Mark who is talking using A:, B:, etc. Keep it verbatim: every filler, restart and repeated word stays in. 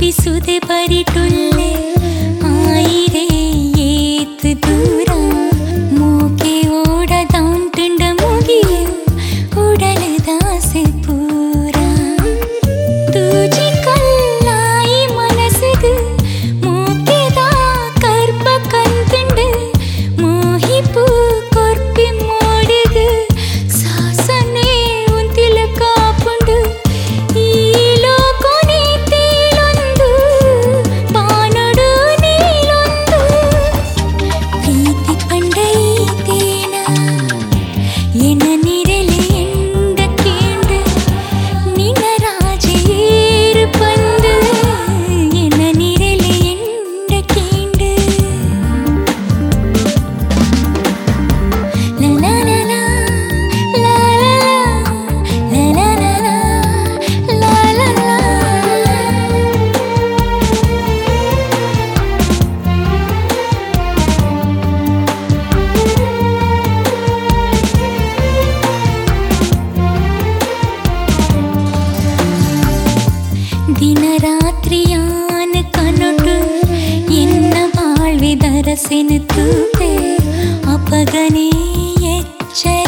A: ಬಿಸುದೆ ಬರಿಟುಲ್ಲೆ ಆಯಿರೆ ಏತ್ ದೂರ ಮೂಕೆ ಓಡದಾಂಟುಂಡ ಮುಗಿಯು ಉಡಲದಾಸೆ ಪೂರ ತೂಜಿ ಕಲ್ಲಾಯಿ ಮನಸ್ಸದು ಮೂಕೆದ ಕರ್ಬ ಕಂತುಂಡು ಮೋಹಿಪು ಕೊರ್ಪಿ ಮೋಡಿದು ಸಾಸನೆ ಉಂತಿಲ ಕಾಪುಂಡು ಈ ಲೋಕನೆ ತೇಲೊಂದು ಬಾನೊಡು ನೀಲೊಂದು ಪ್ರೀತಿ ಪಂಡೈತೇನ ಎನ ನಿರಲೆ ಎಂಡ ಕೇಂಡು ನಿನ ರಾಜೇರು ಪಂದು ಎನ ನಿರಲೆ ಎಂಡ ಕೇಂಡು ಲಾ ಲಾ ಲಾ ಲಾ ಲಾ ಲಾ ಲಾ ಲಾ ಲಾ ದಿನ ರಾತ್ರಿಯಾನ ಕನೊಟು ಎನ್ನ ಬಾಳ್ವೆ ದರಸೆನು ತೂಪೆ ಅಪಗನೆ ಎಚ್ಚರ